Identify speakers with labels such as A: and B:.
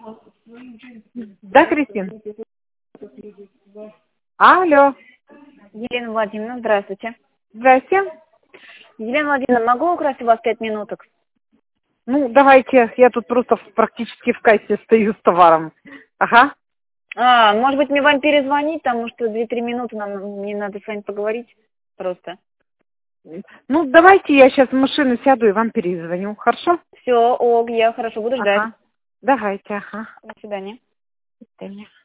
A: Да, Кристин? Алло.
B: Елена Владимировна, здравствуйте.
A: Здрасте.
B: Елена Владимировна, могу украсть у вас 5 минуток?
A: Ну, давайте, я тут просто практически в кассе стою с товаром. Ага.
B: Может быть, мне вам перезвонить, потому что 2-3 минуты мне надо с вами поговорить просто.
A: Ну, давайте я сейчас в машину сяду и вам перезвоню. Хорошо?
B: Все, ок, я хорошо буду ждать.
A: Ага. Давайте, ага.
B: До свидания.
A: До свидания.